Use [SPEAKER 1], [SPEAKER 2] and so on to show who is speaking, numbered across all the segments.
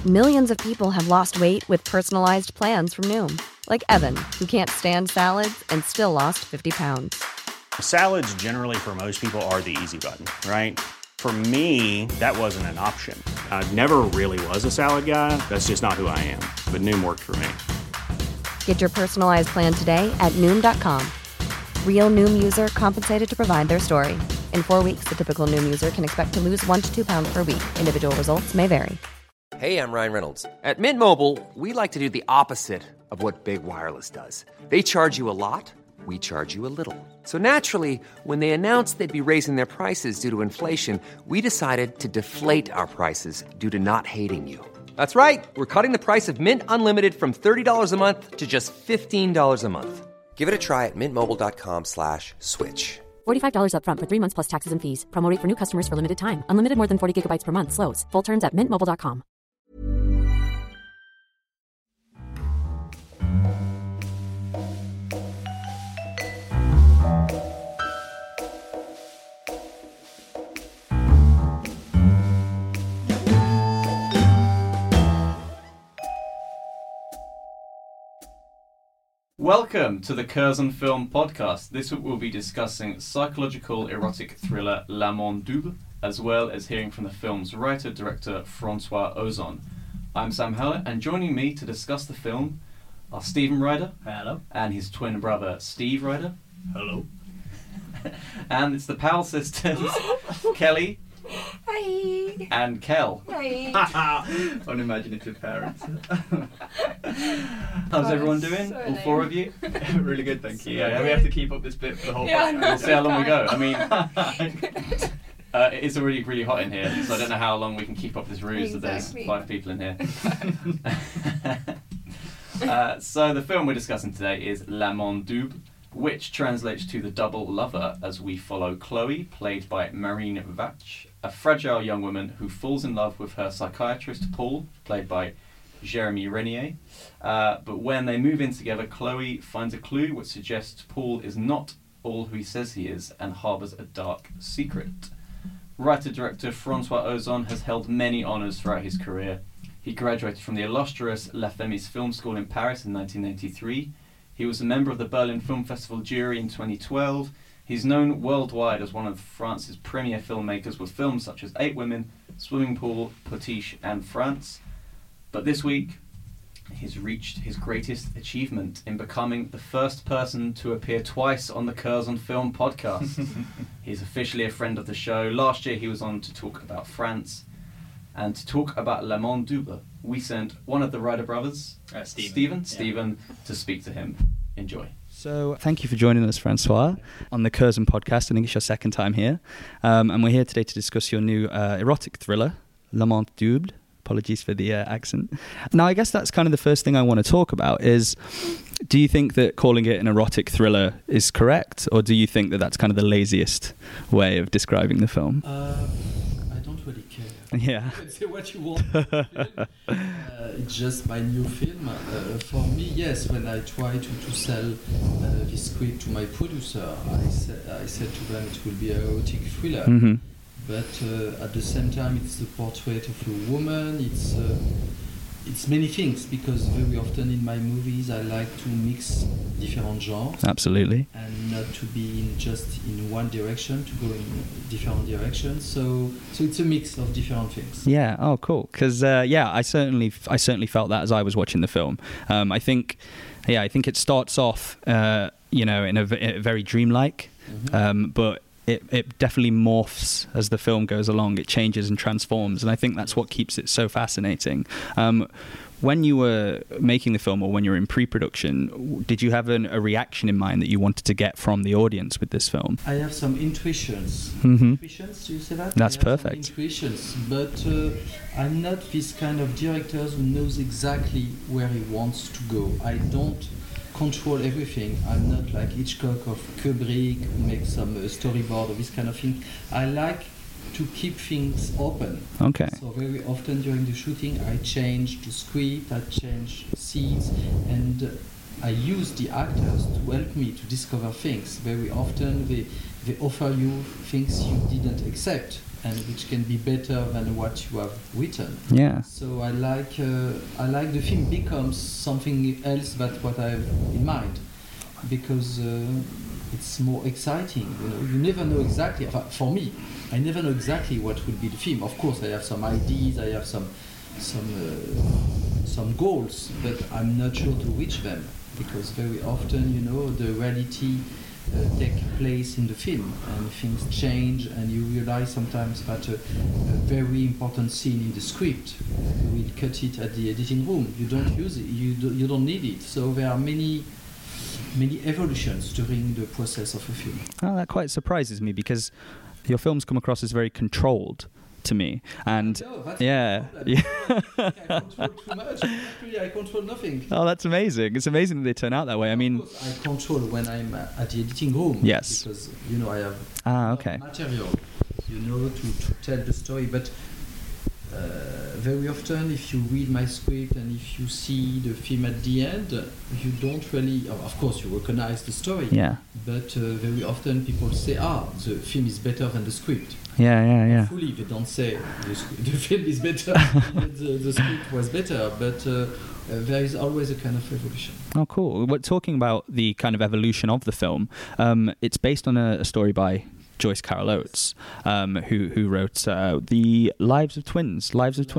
[SPEAKER 1] Millions of people have lost weight with personalized plans from Noom. Like Evan, who can't stand salads and still lost 50 pounds.
[SPEAKER 2] Salads generally for most people are the easy button, right? For me, that wasn't an option. I never really was a salad guy. That's just not who I am. But Noom worked for me.
[SPEAKER 1] Get your personalized plan today at Noom.com. Real Noom user compensated to provide their story. In 4 weeks, the typical Noom user can expect to lose 1 to 2 pounds per week. Individual results may vary.
[SPEAKER 3] Hey, I'm Ryan Reynolds. At Mint Mobile, we like to do the opposite of what Big Wireless does. They charge you a lot, we charge you a little. So naturally, when they announced they'd be raising their prices due to inflation, we decided to deflate our prices due to not hating you. That's right. We're cutting the price of Mint Unlimited from $30 a month to just $15 a month. Give it a try at mintmobile.com/switch.
[SPEAKER 4] $45 up front for 3 months plus taxes and fees. Promo rate for new customers for limited time. Unlimited more than 40 gigabytes per month. Slows full terms at mintmobile.com.
[SPEAKER 5] Welcome to the Curzon Film Podcast. This week we'll be discussing psychological erotic thriller L'Amant Double, as well as hearing from the film's writer-director Francois Ozon. I'm Sam Howlett, and joining me to discuss the film are Stephen Ryder.
[SPEAKER 6] Hello.
[SPEAKER 5] And his twin brother Steve Ryder.
[SPEAKER 6] Hello.
[SPEAKER 5] And it's the Powell sisters, Kelly.
[SPEAKER 7] Hi.
[SPEAKER 5] And Kel.
[SPEAKER 7] Hi.
[SPEAKER 6] Unimaginative parents.
[SPEAKER 5] How's everyone doing?
[SPEAKER 7] So
[SPEAKER 5] All four of you?
[SPEAKER 6] Really good, thank you.
[SPEAKER 5] Yeah,
[SPEAKER 6] Yeah, we have to keep up this bit for the whole
[SPEAKER 7] Yeah,
[SPEAKER 6] podcast.
[SPEAKER 5] We'll see how long we go. I mean, it's already really hot in here, so I don't know how long we can keep up this ruse that there's
[SPEAKER 7] Exactly.
[SPEAKER 5] 5 people in here. So the film we're discussing today is L'Amant Double, which translates to The Double Lover, as we follow Chloe, played by Marine Vach, a fragile young woman who falls in love with her psychiatrist Paul, played by Jeremy Renier. But when they move in together, Chloe finds a clue which suggests Paul is not all who he says he is and harbours a dark secret. Writer-director Francois Ozon has held many honours throughout his career. He graduated from the illustrious La Femis Film School in Paris in 1983. He was a member of the Berlin Film Festival jury in 2012. He's known worldwide as one of France's premier filmmakers with films such as 8 Women, Swimming Pool, Potiche and France. But this week, he's reached his greatest achievement in becoming the first person to appear twice on the Curzon Film Podcast. He's officially a friend of the show. Last year he was on to talk about France. And to talk about L'Amant Double, we sent one of the Ryder brothers, Stephen, to speak to him. Enjoy.
[SPEAKER 8] So thank you for joining us, Francois, on the Curzon Podcast. I think it's your second time here. And we're here today to discuss your new erotic thriller, L'Amant Double. Apologies for the accent. Now, I guess that's kind of the first thing I want to talk about is, do you think that calling it an erotic thriller is correct? Or do you think that that's kind of the laziest way of describing the film?
[SPEAKER 9] I don't really care.
[SPEAKER 8] Yeah.
[SPEAKER 9] Say what you want. It's just my new film. For me, yes, when I try to sell this script to my producer, I said to them it will be an erotic thriller.
[SPEAKER 8] Mm-hmm.
[SPEAKER 9] But at the same time, it's the portrait of a woman. It's many things, because very often in my movies I like to mix different genres.
[SPEAKER 8] Absolutely.
[SPEAKER 9] And not to be just in one direction, to go in different directions. So it's a mix of different things.
[SPEAKER 8] Yeah. Oh, cool. Because I certainly felt that as I was watching the film. I think it starts off, in a very dreamlike, but it definitely morphs as the film goes along. It changes and transforms, and I think that's what keeps it so fascinating. When you were making the film, or when you were in pre-production, did you have a reaction in mind that you wanted to get from the audience with this film?
[SPEAKER 9] I have some intuitions.
[SPEAKER 8] Mm-hmm.
[SPEAKER 9] Intuitions, do you say that?
[SPEAKER 8] That's
[SPEAKER 9] I have
[SPEAKER 8] perfect.
[SPEAKER 9] Some intuitions, but I'm not this kind of director who knows exactly where he wants to go. I don't control everything. I'm not like Hitchcock or Kubrick who makes some storyboard or this kind of thing. I like to keep things open.
[SPEAKER 8] Okay.
[SPEAKER 9] So very often during the shooting I change the script, I change scenes, and I use the actors to help me to discover things. Very often they offer you things you didn't accept. and which can be better than what you have written.
[SPEAKER 8] Yeah.
[SPEAKER 9] So I like the film becomes something else than what I have in mind, because it's more exciting. You never know exactly. For me, I never know exactly what will be the film. Of course, I have some ideas, I have some goals, but I'm not sure to reach them, because very often, the reality take place in the film, and things change, and you realize sometimes that a very important scene in the script, you will cut it at the editing room. You don't use it. You don't need it. So there are many evolutions during the process of a film.
[SPEAKER 8] Oh, that quite surprises me, because your films come across as very controlled to me, and yeah.
[SPEAKER 9] I control too much. Actually, I control nothing.
[SPEAKER 8] Oh, that's amazing! It's amazing that they turn out that way. I mean,
[SPEAKER 9] of course, I control when I'm at the editing room.
[SPEAKER 8] Yes.
[SPEAKER 9] Because I have
[SPEAKER 8] okay.
[SPEAKER 9] material, to tell the story. But very often, if you read my script and if you see the film at the end, you don't really. Of course, you recognize the story.
[SPEAKER 8] Yeah.
[SPEAKER 9] But very often, people say, the film is better than the script.
[SPEAKER 8] Yeah.
[SPEAKER 9] Fully, they don't say the film is better, the script was better, but there is always a kind of evolution.
[SPEAKER 8] Oh, cool. We're talking about the kind of evolution of the film. It's based on a story by Joyce Carol Oates, who wrote the Lives of Twins. Lives of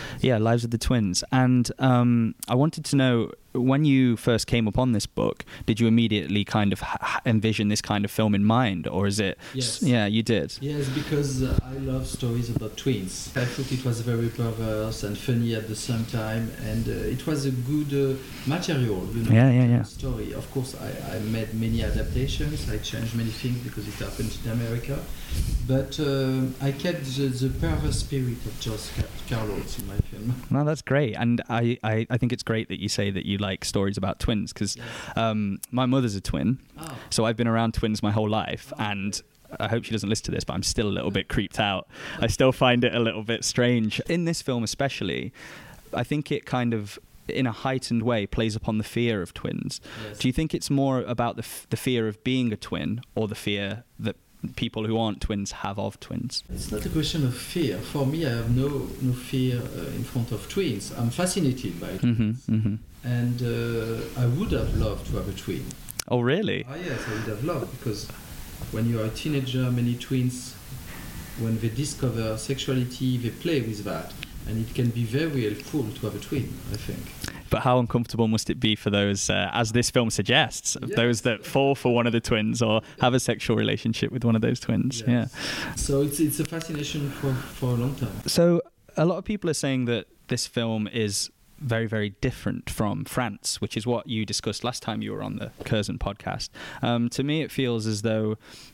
[SPEAKER 8] the Twins. And I wanted to know, when you first came upon this book, did you immediately kind of envision this kind of film in mind, or is it?
[SPEAKER 9] Yes.
[SPEAKER 8] Yeah, you did.
[SPEAKER 9] Yes, because I love stories about twins. I thought it was very perverse and funny at the same time, and it was a good material,
[SPEAKER 8] Yeah.
[SPEAKER 9] story. Of course, I made many adaptations. I changed many things because it happened in America, but I kept the perverse spirit of Joyce Carol Oates in my film.
[SPEAKER 8] No, that's great, and I think it's great that you say that you like stories about twins, because my mother's a twin, so I've been around twins my whole life, and I hope she doesn't listen to this, but I'm still a little bit creeped out. I still find it a little bit strange. In this film especially, I think it kind of, in a heightened way, plays upon the fear of twins. Yes. Do you think it's more about the fear of being a twin, or the fear that people who aren't twins have of twins?
[SPEAKER 9] It's not a question of fear. For me, I have no fear in front of twins. I'm fascinated by twins. And I would have loved to have a twin.
[SPEAKER 8] Oh, really?
[SPEAKER 9] Yes, I would have loved, because when you are a teenager, many twins, when they discover sexuality, they play with that. And it can be very helpful to have a twin, I think.
[SPEAKER 8] But how uncomfortable must it be for those, as this film suggests, those that fall for one of the twins or have a sexual relationship with one of those twins? Yes.
[SPEAKER 9] Yeah. So it's a fascination for a long time.
[SPEAKER 8] So a lot of people are saying that this film is very, very different from France, which is what you discussed last time you were on the Curzon podcast. To me, it feels as though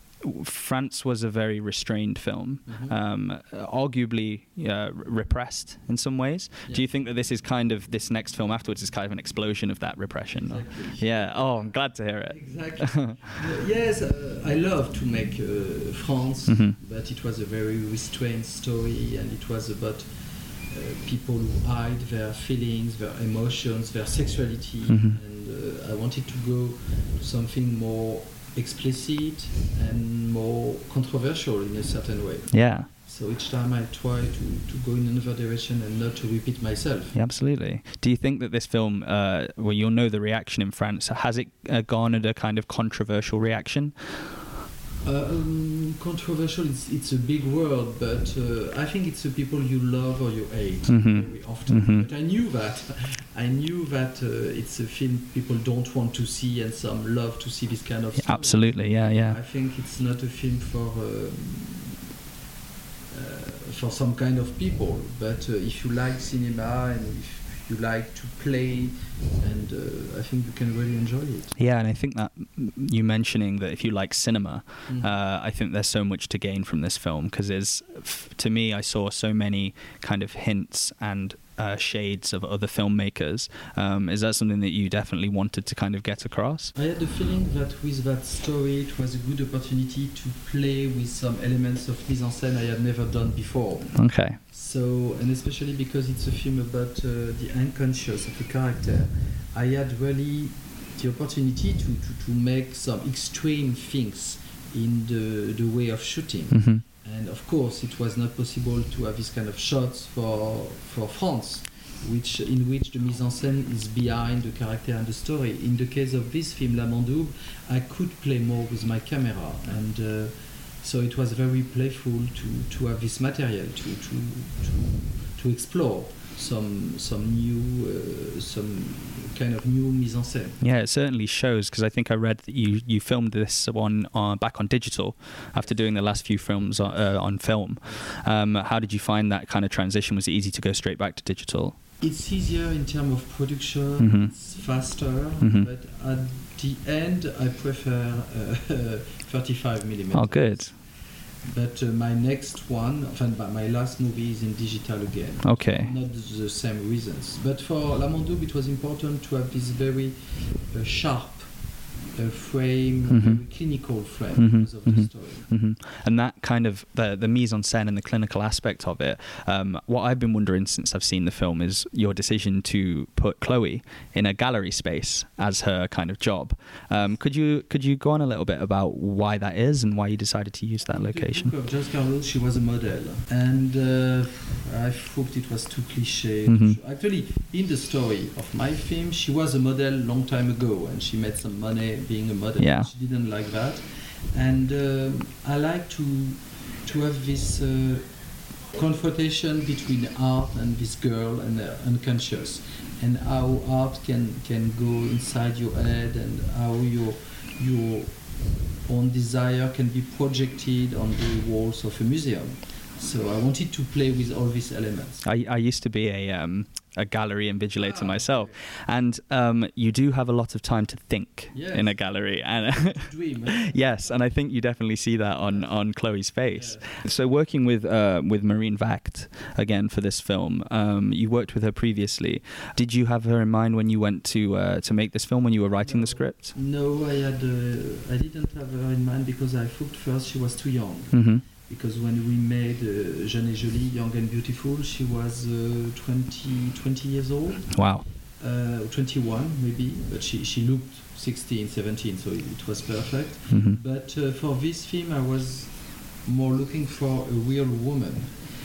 [SPEAKER 8] France was a very restrained film, arguably repressed in some ways. Yeah. Do you think that this next film afterwards is kind of an explosion of that repression?
[SPEAKER 9] Exactly.
[SPEAKER 8] Yeah. Oh, I'm glad to hear it.
[SPEAKER 9] Exactly. Yes, I love to make France, but it was a very restrained story, and it was about people who hide their feelings, their emotions, their sexuality, and I wanted to go to something more explicit and more controversial in a certain way.
[SPEAKER 8] Yeah.
[SPEAKER 9] So each time I try to go in another direction and not to repeat myself.
[SPEAKER 8] Yeah, absolutely. Do you think that this film, well, you'll know the reaction in France, has it garnered a kind of controversial reaction?
[SPEAKER 9] Controversial, it's a big word, but I think it's the people you love or you hate very often. But I knew that it's a film people don't want to see, and some love to see this kind of story.
[SPEAKER 8] Absolutely, yeah.
[SPEAKER 9] I think it's not a film for some kind of people, but if you like cinema and if you like to play, and I think you can really enjoy it.
[SPEAKER 8] Yeah, and I think that you mentioning that if you like cinema, I think there's so much to gain from this film, because to me, I saw so many kind of hints and shades of other filmmakers. Is that something that you definitely wanted to kind of get across?
[SPEAKER 9] I had the feeling that with that story, it was a good opportunity to play with some elements of mise en scène I had never done before.
[SPEAKER 8] Okay.
[SPEAKER 9] So, and especially because it's a film about the unconscious of a character, I had really the opportunity to make some extreme things in the way of shooting. And of course, it was not possible to have this kind of shots for France, in which the mise en scène is behind the character and the story. In the case of this film, L'Amant Double, I could play more with my camera, and so it was very playful to have this material to explore some kind of new mise en scène.
[SPEAKER 8] Yeah, it certainly shows, because I think I read that you filmed this one back on digital after doing the last few films on film. How did you find that kind of transition? Was it easy to go straight back to digital?
[SPEAKER 9] It's easier in terms of production,
[SPEAKER 8] Mm-hmm.
[SPEAKER 9] it's faster,
[SPEAKER 8] Mm-hmm.
[SPEAKER 9] but at the end I prefer 35mm.
[SPEAKER 8] Oh, good.
[SPEAKER 9] But my next one, my last movie is in digital again.
[SPEAKER 8] Okay.
[SPEAKER 9] Not the same reasons. But for L'Amant Double, it was important to have this very sharp frame,
[SPEAKER 8] Mhm.
[SPEAKER 9] very clinical frame
[SPEAKER 8] Mhm,
[SPEAKER 9] because of the
[SPEAKER 8] mhm.
[SPEAKER 9] story.
[SPEAKER 8] Mm-hmm. And that kind of the mise en scène and the clinical aspect of it. What I've been wondering since I've seen the film is your decision to put Chloe in a gallery space as her kind of job. Could you go on a little bit about why that is and why you decided to use that location?
[SPEAKER 9] The book of Joyce Carlos, she was a model, and I thought it was too cliche.
[SPEAKER 8] Mhm.
[SPEAKER 9] Actually, in the story of my film, she was a model long time ago, and she made some money being a model.
[SPEAKER 8] Yeah.
[SPEAKER 9] She didn't like that, and I like to have this confrontation between art and this girl and unconscious, and how art can go inside your head, and how your own desire can be projected on the walls of a museum. So I wanted to play with all these elements.
[SPEAKER 8] I used to be a gallery invigilator myself, and you do have a lot of time to think in a gallery, and
[SPEAKER 9] Dream. Eh?
[SPEAKER 8] yes, and I think you definitely see that on Chloe's face. So working with Marine Vacht again for this film, you worked with her previously. Did you have her in mind when you went to make this film, when you were writing the script?
[SPEAKER 9] No, I didn't have her in mind because I thought first she was too young.
[SPEAKER 8] Mm-hmm.
[SPEAKER 9] Because when we made Jeune et Jolie, Young and Beautiful, she was 20 years old.
[SPEAKER 8] Wow.
[SPEAKER 9] 21 maybe, but she looked 16, 17, so it was perfect.
[SPEAKER 8] Mm-hmm.
[SPEAKER 9] But for this film, I was more looking for a real woman.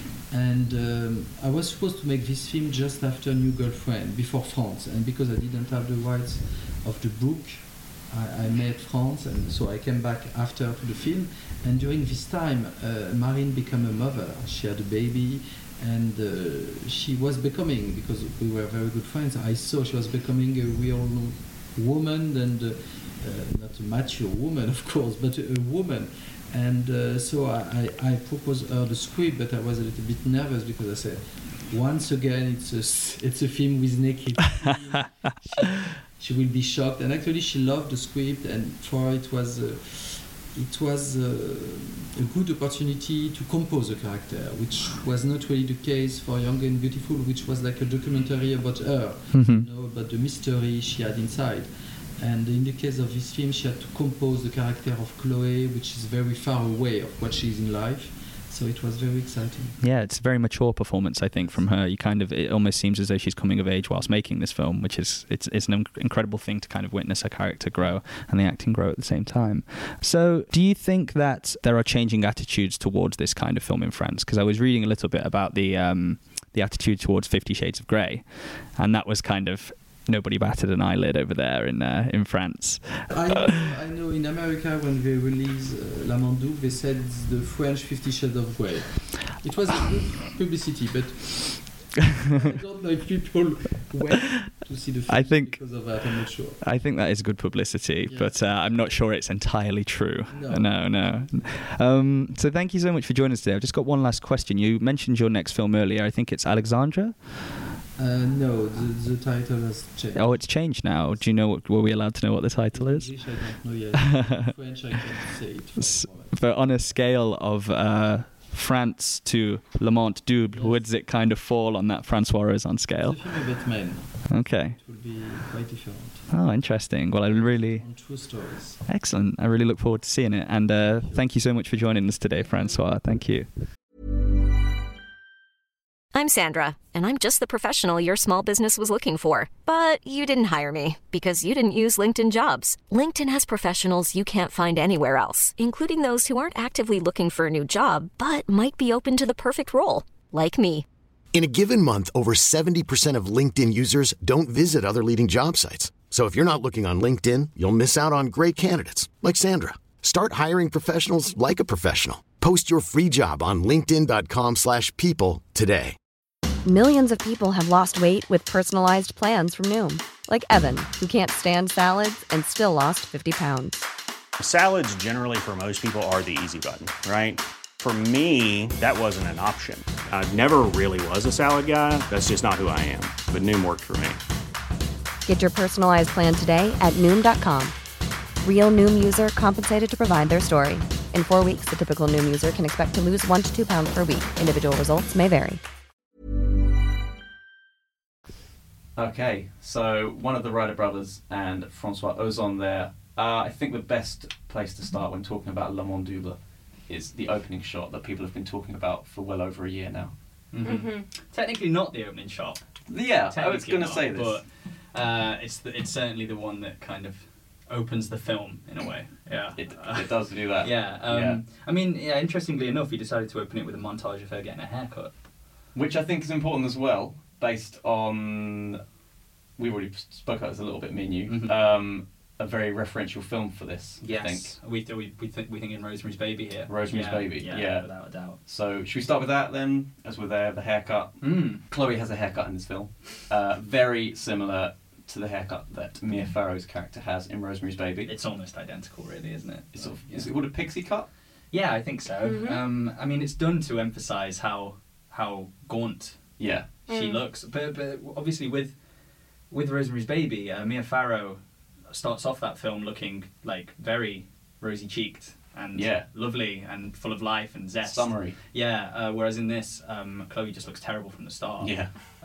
[SPEAKER 9] And I was supposed to make this film just after New Girlfriend, before France. And because I didn't have the rights of the book, I made France, and so I came back after to the film. And during this time, Marine became a mother. She had a baby, and she was becoming, because we were very good friends, I saw she was becoming a real woman, and not a mature woman, of course, but a woman. And so I proposed her the script, but I was a little bit nervous because I said, once again, it's a film with naked scenes. She will be shocked, and actually she loved the script, and for her it was a good opportunity to compose a character, which was not really the case for Young and Beautiful, which was like a documentary about her,
[SPEAKER 8] Mm-hmm.
[SPEAKER 9] about the mystery she had inside. And in the case of this film, she had to compose the character of Chloe, which is very far away of what she is in life. So it was very exciting.
[SPEAKER 8] Yeah, it's a very mature performance, I think, from her. It almost seems as though she's coming of age whilst making this film, which is it's an incredible thing to kind of witness her character grow and the acting grow at the same time. So do you think that there are changing attitudes towards this kind of film in France? Because I was reading a little bit about the attitude towards 50 Shades of Grey, and that was kind of... Nobody batted an eyelid over there in France.
[SPEAKER 9] I know in America when they released L'Amant Double, they said it's the French 50 Shades of Grey. It was a good publicity, but I don't know if people went to see the film because of that. I'm not sure.
[SPEAKER 8] I think that is good publicity,
[SPEAKER 9] Yeah.
[SPEAKER 8] but I'm not sure it's entirely true.
[SPEAKER 9] No.
[SPEAKER 8] So thank you so much for joining us today. I've just got one last question. You mentioned your next film earlier. I think it's Alexandra?
[SPEAKER 9] No, the title has changed.
[SPEAKER 8] Oh, it's changed now. Do you know? Were we allowed to know what the title is?
[SPEAKER 9] English, I don't know yet. French, I can't say it. For the moment.
[SPEAKER 8] But on a scale of France to L'Amant Double, where does it kind of fall on that François Ozon scale?
[SPEAKER 9] It's a film about men.
[SPEAKER 8] Okay.
[SPEAKER 9] It will be quite different.
[SPEAKER 8] Oh, interesting. Well, I really...
[SPEAKER 9] On true stories.
[SPEAKER 8] Excellent. I really look forward to seeing it. And thank you so much for joining us today, François. Thank you.
[SPEAKER 10] I'm Sandra, and I'm just the professional your small business was looking for. But you didn't hire me because you didn't use LinkedIn Jobs. LinkedIn has professionals you can't find anywhere else, including those who aren't actively looking for a new job, but might be open to the perfect role, like me.
[SPEAKER 11] In a given month, over 70% of LinkedIn users don't visit other leading job sites. So if you're not looking on LinkedIn, you'll miss out on great candidates like Sandra. Start hiring professionals like a professional. Post your free job on linkedin.com/people today.
[SPEAKER 1] Millions of people have lost weight with personalized plans from Noom, like Evan, who can't stand salads and still lost 50 pounds.
[SPEAKER 2] Salads generally for most people are the easy button, right? For me, that wasn't an option. I never really was a salad guy. That's just not who I am. But Noom worked for me.
[SPEAKER 1] Get your personalized plan today at Noom.com. Real Noom user compensated to provide their story. In 4 weeks, the typical Noom user can expect to lose 1 to 2 pounds per week. Individual results may vary.
[SPEAKER 5] Okay, so one of the Ryder brothers and Francois Ozon there. I think the best place to start when talking about Le Monde Double is the opening shot that people have been talking about for well over a year now.
[SPEAKER 6] Technically not the opening shot.
[SPEAKER 5] Yeah, I was going to say this.
[SPEAKER 6] But it's certainly the one that kind of opens the film in a way. Yeah,
[SPEAKER 5] it does do that.
[SPEAKER 6] Yeah, I mean, interestingly enough, he decided to open it with a montage of her getting a haircut,
[SPEAKER 5] which I think is important as well, based on we already spoke about this a little bit, me and you. A very referential film for this.
[SPEAKER 6] Yes,
[SPEAKER 5] I think.
[SPEAKER 6] we think in Rosemary's Baby here.
[SPEAKER 5] Rosemary's Baby, yeah,
[SPEAKER 6] without a doubt.
[SPEAKER 5] So should we start with that then? As with the haircut. Chloe has a haircut in this film, very similar to the haircut that Mia Farrow's character has in Rosemary's Baby.
[SPEAKER 6] It's almost identical, really, isn't it?
[SPEAKER 5] It's is it called a pixie cut?
[SPEAKER 6] Yeah, I think so. I mean, it's done to emphasise how gaunt she looks, but obviously with Rosemary's Baby, Mia Farrow starts off that film looking like very rosy cheeked and lovely and full of life and zest.
[SPEAKER 5] Summery.
[SPEAKER 6] Yeah, whereas in this, Chloe just looks terrible from the start.
[SPEAKER 5] Yeah.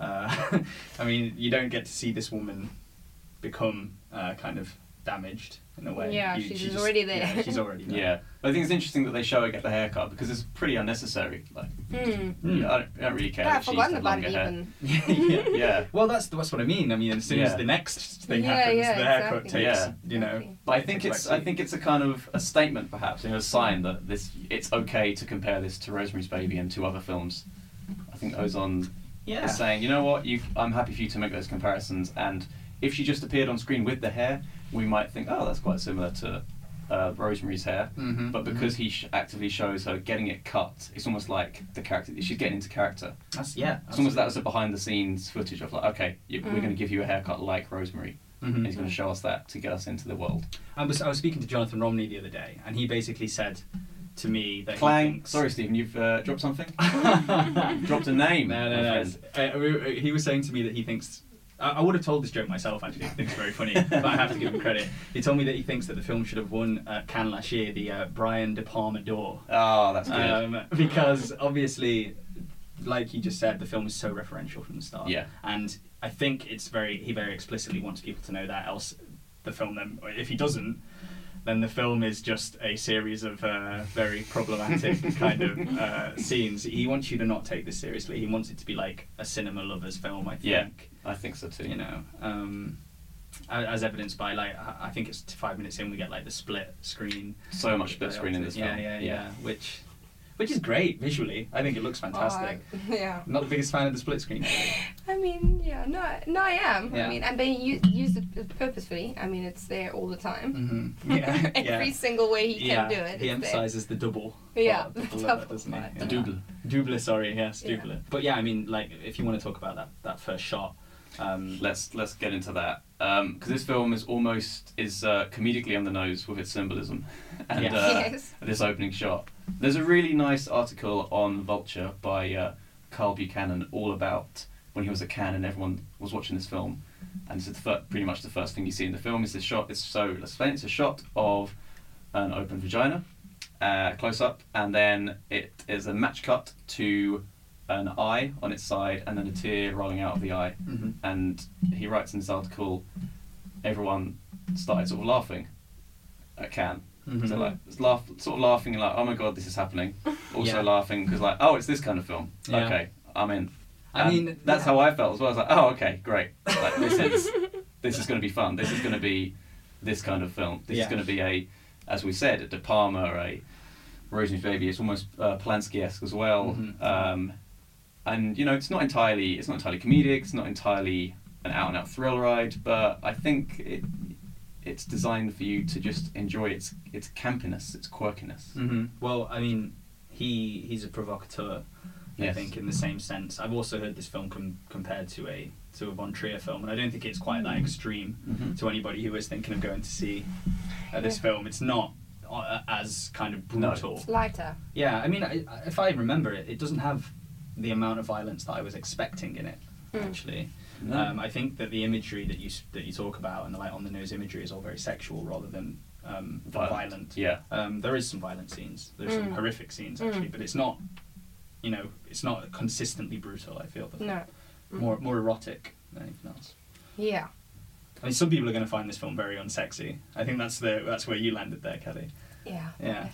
[SPEAKER 6] I mean, you don't get to see this woman become kind of damaged in a way.
[SPEAKER 7] Yeah, she's already there.
[SPEAKER 6] Yeah, she's already there.
[SPEAKER 5] Yeah. But I think it's interesting that they show her get the haircut because it's pretty unnecessary. Like, I don't really care.
[SPEAKER 7] I've forgotten about it even.
[SPEAKER 5] Yeah.
[SPEAKER 6] Well, that's what I mean. I mean, as soon as the next thing happens, the haircut takes. You know.
[SPEAKER 5] But I think it's a kind of a statement, perhaps, a sign that it's okay to compare this to Rosemary's Baby and to other films. I think Ozon is saying, you know what, I'm happy for you to make those comparisons, and if she just appeared on screen with the hair, we might think, oh, that's quite similar to Rosemary's hair. But because he actively shows her getting it cut, it's almost like the character, she's getting into character.
[SPEAKER 6] It's
[SPEAKER 5] almost that as a behind-the-scenes footage of like, okay, we're going to give you a haircut like Rosemary. And he's going to show us that to get us into the world.
[SPEAKER 6] I was speaking to Jonathan Romney the other day, and he basically said to me that
[SPEAKER 5] Clang.
[SPEAKER 6] he thinks...
[SPEAKER 5] Sorry, Stephen, you've dropped something? You've dropped a name.
[SPEAKER 6] No. He was saying to me that he thinks... I would have told this joke myself, actually. I think it's very funny, but I have to give him credit. He told me that he thinks that the film should have won at Cannes last year the Brian De Palma d'Or.
[SPEAKER 5] Oh, that's good.
[SPEAKER 6] Because, obviously, like you just said, the film is so referential from the start.
[SPEAKER 5] Yeah.
[SPEAKER 6] And I think he very explicitly wants people to know that, else the film, then, if he doesn't, then the film is just a series of very problematic kind of scenes. He wants you to not take this seriously. He wants it to be like a cinema lover's film, I think.
[SPEAKER 5] Yeah, I think so too.
[SPEAKER 6] You know, as evidenced by, like, I think it's 5 minutes in, we get like the split screen.
[SPEAKER 5] So much split screen in this film.
[SPEAKER 6] Yeah. Which is great visually. I think it looks fantastic. I'm not the biggest fan of the split screen.
[SPEAKER 7] I mean, no, I am.
[SPEAKER 6] Yeah.
[SPEAKER 7] I mean, and they use it purposefully. I mean, it's there all the time. Every single way he can do it.
[SPEAKER 6] He emphasizes the double.
[SPEAKER 7] Yeah,
[SPEAKER 6] the double, doesn't he?
[SPEAKER 5] The double.
[SPEAKER 6] Double, sorry, yes, double. Yeah. But yeah, I mean, like, if you want to talk about that first shot,
[SPEAKER 5] let's get into that, because this film is comedically on the nose with its symbolism, and this opening shot. There's a really nice article on Vulture by Carl Buchanan all about when he was at Cannes and everyone was watching this film, and it's pretty much the first thing you see in the film is this shot. Let's explain. It's a shot of an open vagina, close up, and then it is a match cut to an eye on its side and then a tear rolling out of the eye. And he writes in this article, everyone started sort of laughing at Cannes. So like laughing and like, oh my god, this is happening. Also laughing because like, oh, it's this kind of film. Okay, I'm in. I mean, that's how I felt as well. I was like, oh, okay, great. Like, this is going to be fun. This is going to be this kind of film. This is going to be as we said, a De Palma, a Rosemary's Baby. It's almost Polanski-esque as well. And it's not entirely comedic. It's not entirely an out-and-out thrill ride. But I think it's designed for you to just enjoy its campiness, its quirkiness.
[SPEAKER 6] Well, I mean, he's a provocateur. I think in the same sense. I've also heard this film compared to a Von Trier film, and I don't think it's quite that extreme to anybody who is thinking of going to see this film. It's not as kind of brutal.
[SPEAKER 7] No. It's lighter.
[SPEAKER 6] Yeah, I mean, if I remember it, it doesn't have the amount of violence that I was expecting in it. Actually, I think that the imagery that you talk about and the on the nose imagery is all very sexual rather than violent.
[SPEAKER 5] Yeah.
[SPEAKER 6] There is some violent scenes. There's some horrific scenes actually, but it's not. It's not consistently brutal. I feel more erotic than anything else.
[SPEAKER 7] Yeah.
[SPEAKER 6] I mean, some people are going to find this film very unsexy. I think that's where you landed there, Kelly.
[SPEAKER 7] Yeah.
[SPEAKER 6] Yeah.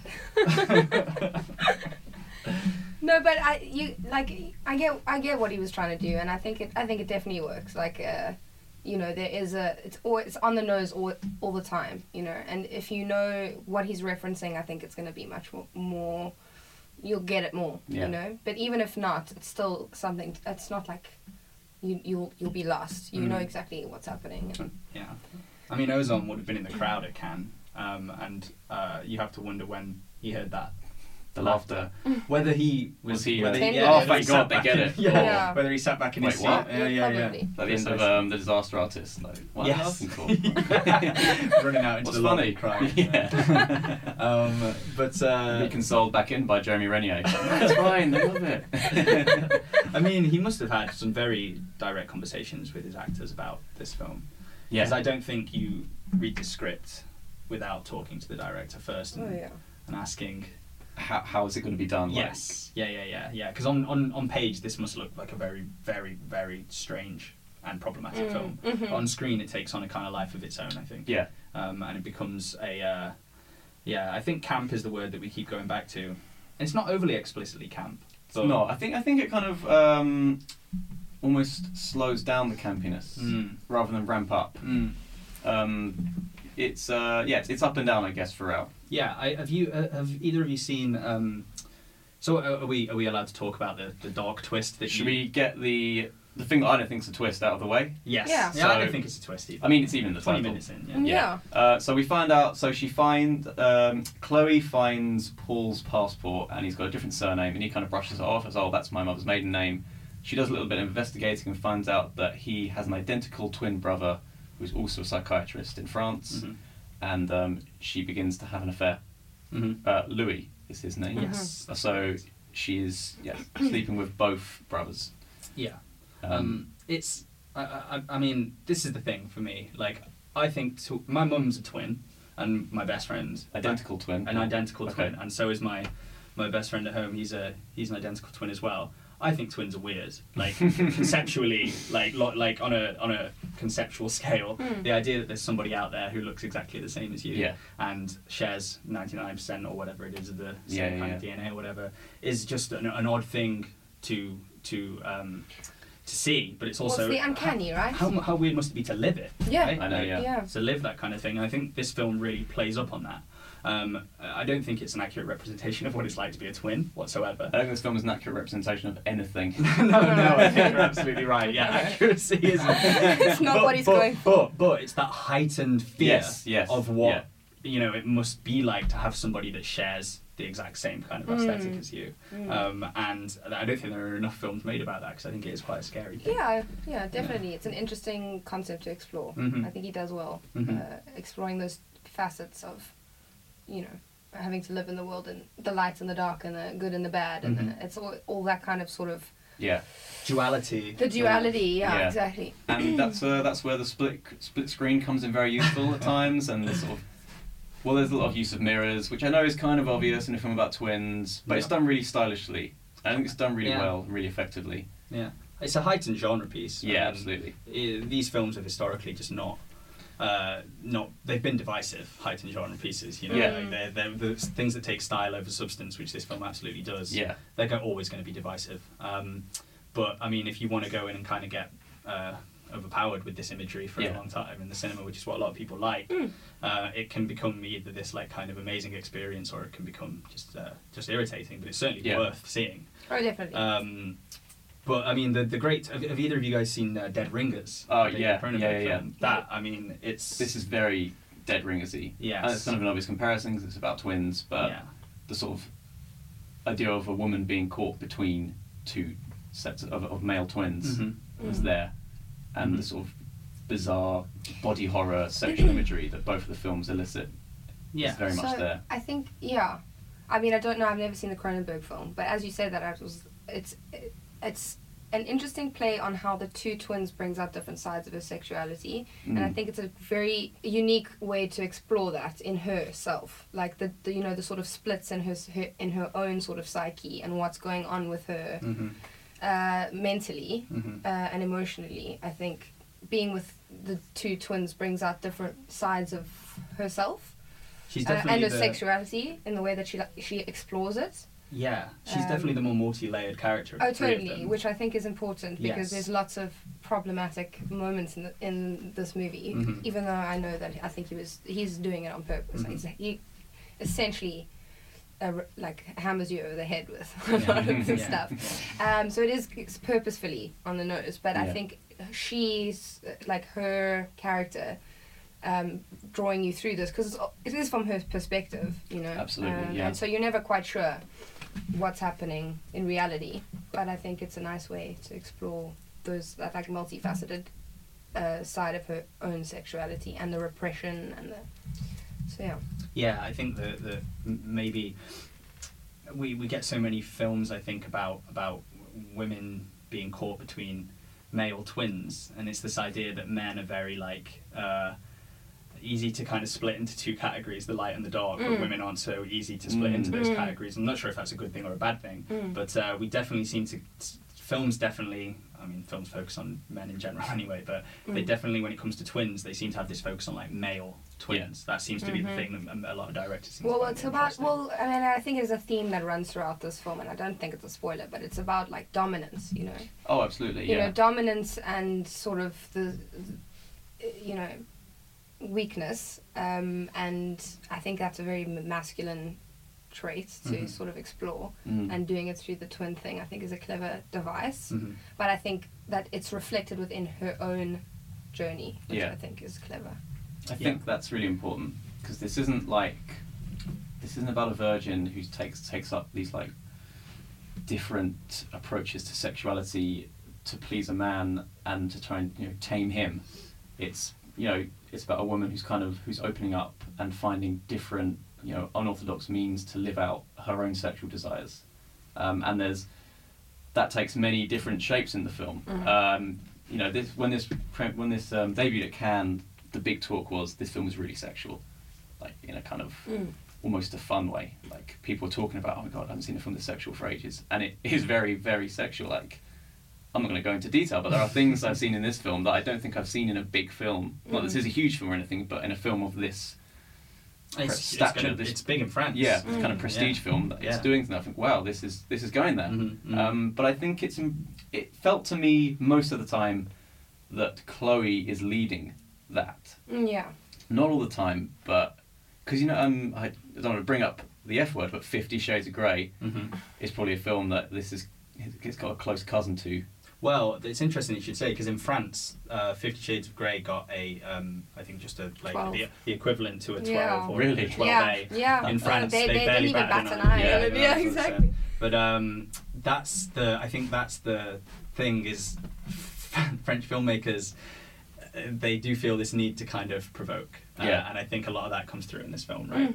[SPEAKER 7] No, but I get what he was trying to do, and I think it definitely works. Like, there is it's on the nose all the time, and if you know what he's referencing, I think it's going to be much more. You'll get it more, But even if not, it's still something. It's not like you'll be lost. You know exactly what's happening.
[SPEAKER 6] Yeah, I mean, Ozon would have been in the crowd at Cannes, and you have to wonder when he heard that. The laughter. Whether he was he.
[SPEAKER 5] Oh, thank God, they get it.
[SPEAKER 6] Yeah. Whether he sat back in his seat.
[SPEAKER 5] What?
[SPEAKER 6] Yeah.
[SPEAKER 5] Like the end of The Disaster Artist. Like, what are you laughing for?
[SPEAKER 6] Running out into the lobby crying.
[SPEAKER 5] Yeah.
[SPEAKER 6] But
[SPEAKER 5] be consoled back in by Jeremy Renier. That's fine. They love it.
[SPEAKER 6] I mean, he must have had some very direct conversations with his actors about this film. Yeah. Because I don't think you read the script without talking to the director first and asking.
[SPEAKER 5] How is it going to be done?
[SPEAKER 6] Yes. Yeah. Because on page, this must look like a very, very, very strange and problematic film. But on screen, it takes on a kind of life of its own, I think.
[SPEAKER 5] Yeah.
[SPEAKER 6] And it becomes I think camp is the word that we keep going back to. And it's not overly explicitly camp.
[SPEAKER 5] It's not. I think it kind of almost slows down the campiness rather than ramp up. It's up and down, I guess, throughout.
[SPEAKER 6] Yeah, have either of you seen? So are we allowed to talk about the dark twist that?
[SPEAKER 5] Should we get the thing that I don't think is a twist out of the way?
[SPEAKER 6] Yes. Yeah. So, I don't think it's a twist either.
[SPEAKER 5] I mean, it's even the
[SPEAKER 6] 20
[SPEAKER 5] title.
[SPEAKER 6] minutes in.
[SPEAKER 7] Yeah.
[SPEAKER 5] So we find out. So Chloe finds Paul's passport, and he's got a different surname, and he kind of brushes it off as, "Oh, that's my mother's maiden name." She does a little bit of investigating and finds out that he has an identical twin brother who's also a psychiatrist in France. And she begins to have an affair. Louis is his name.
[SPEAKER 6] Yes.
[SPEAKER 5] So she is sleeping with both brothers.
[SPEAKER 6] Yeah. It's. I mean, this is the thing for me. Like, I think my mum's a twin, and my best friend
[SPEAKER 5] identical twin.
[SPEAKER 6] An identical twin, and so is my best friend at home. He's an identical twin as well. I think twins are weird, like conceptually, like on a conceptual scale. The idea that there's somebody out there who looks exactly the same as you and shares 99% or whatever it is of the same kind of DNA or whatever is just an odd thing to see. But it's also
[SPEAKER 7] the uncanny, right?
[SPEAKER 6] How weird must it be to live it?
[SPEAKER 7] Yeah,
[SPEAKER 6] right?
[SPEAKER 5] I know. Yeah.
[SPEAKER 6] To live that kind of thing. And I think this film really plays up on that. I don't think it's an accurate representation of what it's like to be a twin whatsoever.
[SPEAKER 5] I don't think this film is an accurate representation of anything.
[SPEAKER 6] No, I think you're absolutely right. Yeah, accuracy isn't.
[SPEAKER 7] It's not what he's going for.
[SPEAKER 6] But it's that heightened fear
[SPEAKER 5] yes,
[SPEAKER 6] of what it must be like to have somebody that shares the exact same kind of aesthetic as you. And I don't think there are enough films made about that because I think it is quite a scary thing.
[SPEAKER 7] Yeah, definitely. It's an interesting concept to explore. I think he does well exploring those facets of having to live in the world and the light and the dark and the good and the bad and it's all that kind of sort of
[SPEAKER 6] duality.
[SPEAKER 7] The duality, exactly.
[SPEAKER 5] And that's where the split screen comes in very useful at times, and there's a lot of use of mirrors, which I know is kind of obvious in a film about twins, but it's done really stylishly. I think it's done really well, really effectively. Yeah,
[SPEAKER 6] it's a heightened genre piece.
[SPEAKER 5] Yeah, absolutely.
[SPEAKER 6] These films have historically just not they've been divisive heightened genre pieces, like they're the things that take style over substance, which this film absolutely does. They're always going to be divisive, But I mean, if you want to go in and kind of get overpowered with this imagery for a long time in the cinema, which is what a lot of people like, it can become either this like kind of amazing experience, or it can become just irritating. But it's certainly worth seeing.
[SPEAKER 7] Oh, definitely.
[SPEAKER 6] But I mean, the great. Have either of you guys seen Dead Ringers?
[SPEAKER 5] Oh yeah.
[SPEAKER 6] That, I mean, this
[SPEAKER 5] is very Dead Ringers-y.
[SPEAKER 6] Yeah,
[SPEAKER 5] and it's kind of an obvious comparison because it's about twins, but the sort of idea of a woman being caught between two sets of male twins is there, and the sort of bizarre body horror sexual imagery that both of the films elicit is very much there.
[SPEAKER 7] I think, I mean, I don't know, I've never seen the Cronenberg film, but as you said that, it's an interesting play on how the two twins brings out different sides of her sexuality, and I think it's a very unique way to explore that in herself, like the you know, the sort of splits in her own sort of psyche and what's going on with her mentally and emotionally. I think being with the two twins brings out different sides of herself.
[SPEAKER 6] She's definitely
[SPEAKER 7] and her sexuality in the way that she explores it.
[SPEAKER 6] Yeah, she's definitely the more multi-layered character.
[SPEAKER 7] Oh, totally, which I think is important because there's lots of problematic moments in this movie. Even though I know that I think he's doing it on purpose. He essentially like hammers you over the head with a lot of this stuff. So it's purposefully on the nose, but I think she's like her character. Drawing you through this because it is from her perspective, you know.
[SPEAKER 5] Absolutely,
[SPEAKER 7] and so you're never quite sure what's happening in reality. But I think it's a nice way to explore that like multifaceted side of her own sexuality and the repression and the.
[SPEAKER 6] Yeah, I think that maybe we get so many films, I think, about women being caught between male twins, and it's this idea that men are very like. Easy to kind of split into two categories, the light and the dark, but women aren't so easy to split into those categories. I'm not sure if that's a good thing or a bad thing, but we definitely seem to... Films focus on men in general anyway, but they definitely, when it comes to twins, they seem to have this focus on like male twins. That seems to be the thing that a lot of directors seem to find interesting.
[SPEAKER 7] I mean, I think it's a theme that runs throughout this film, and I don't think it's a spoiler, but it's about like dominance, you know?
[SPEAKER 5] Oh, absolutely,
[SPEAKER 7] You know, dominance and sort of the you know, weakness, and I think that's a very masculine trait to sort of explore, and doing it through the twin thing I think is a clever device, but I think that it's reflected within her own journey, which I think is clever.
[SPEAKER 5] I think that's really important because this isn't about a virgin who takes up these like different approaches to sexuality to please a man and to try and, you know, tame him. It's, you know, it's about a woman who's opening up and finding different, you know, unorthodox means to live out her own sexual desires, and that takes many different shapes in the film. You know, when this debuted at Cannes, the big talk was this film was really sexual, like in a kind of almost a fun way. Like people were talking about, oh my god, I haven't seen a film this sexual for ages, and it is very, very sexual. Like, I'm not going to go into detail, but there are things I've seen in this film that I don't think I've seen in a big film. Not that this is a huge film or anything, but in a film of this stature.
[SPEAKER 6] It's big in France.
[SPEAKER 5] Yeah, it's kind of prestige film that it's doing something. I think, wow, this is going there. But I think it felt to me most of the time that Chloe is leading that.
[SPEAKER 7] Yeah.
[SPEAKER 5] Not all the time, but because, you know, I don't want to bring up the F word, but 50 Shades of Grey is probably a film that it's got a close cousin to.
[SPEAKER 6] Well, it's interesting you should say, because in France, 50 Shades of Grey got a, I think just a the equivalent to a 12 or
[SPEAKER 5] really?
[SPEAKER 6] a 12A.
[SPEAKER 7] Yeah.
[SPEAKER 6] In France,
[SPEAKER 7] they
[SPEAKER 6] barely
[SPEAKER 7] didn't even
[SPEAKER 6] bat
[SPEAKER 7] bat an eye.
[SPEAKER 6] Yeah,
[SPEAKER 7] exactly.
[SPEAKER 6] But I think that's the thing is, French filmmakers, they do feel this need to kind of provoke. And I think a lot of that comes through in this film, right?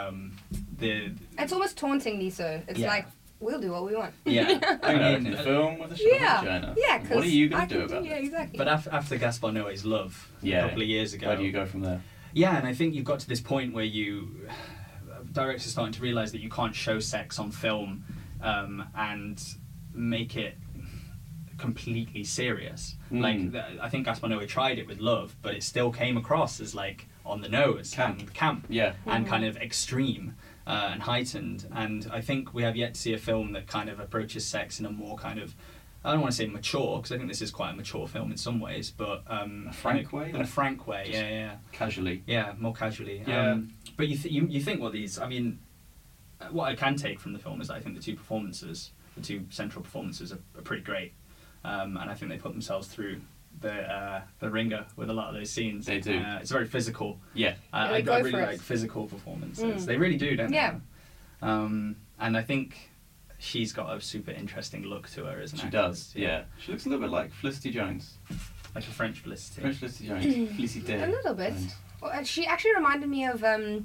[SPEAKER 6] It's
[SPEAKER 7] almost tauntingly so. It's like, we'll do what we want.
[SPEAKER 6] Yeah.
[SPEAKER 5] I mean, the film with a shot vagina.
[SPEAKER 7] Yeah,
[SPEAKER 5] what are you going to do about it?
[SPEAKER 7] Yeah, exactly.
[SPEAKER 6] But after Gaspar Noé's Love, a couple of years ago...
[SPEAKER 5] Where do you go from there?
[SPEAKER 6] Yeah, and I think you've got to this point where directors are starting to realise that you can't show sex on film and make it completely serious. Like, I think Gaspar Noé tried it with Love, but it still came across as, like, on the nose. Camp.
[SPEAKER 5] Yeah.
[SPEAKER 6] And kind of extreme. And heightened, and I think we have yet to see a film that kind of approaches sex in a more kind of I don't want to say mature, because I think this is quite a mature film in some ways, but
[SPEAKER 5] a frank way.
[SPEAKER 6] In a frank way, yeah.
[SPEAKER 5] Casually.
[SPEAKER 6] Yeah, more casually.
[SPEAKER 5] Yeah.
[SPEAKER 6] But you think what these? I mean, what I can take from the film is that I think the two central performances are pretty great, and I think they put themselves through the ringer with a lot of those scenes.
[SPEAKER 5] They do.
[SPEAKER 6] It's very physical.
[SPEAKER 5] Yeah.
[SPEAKER 6] I really like physical performances. They really do, don't they? And I think she's got a super interesting look to her, isn't she?
[SPEAKER 5] She does, yeah. She looks a little bit like Felicity Jones.
[SPEAKER 6] Like a French Felicity.
[SPEAKER 5] French Felicity Jones. Felicity.
[SPEAKER 7] A little bit. Well, she actually reminded me of,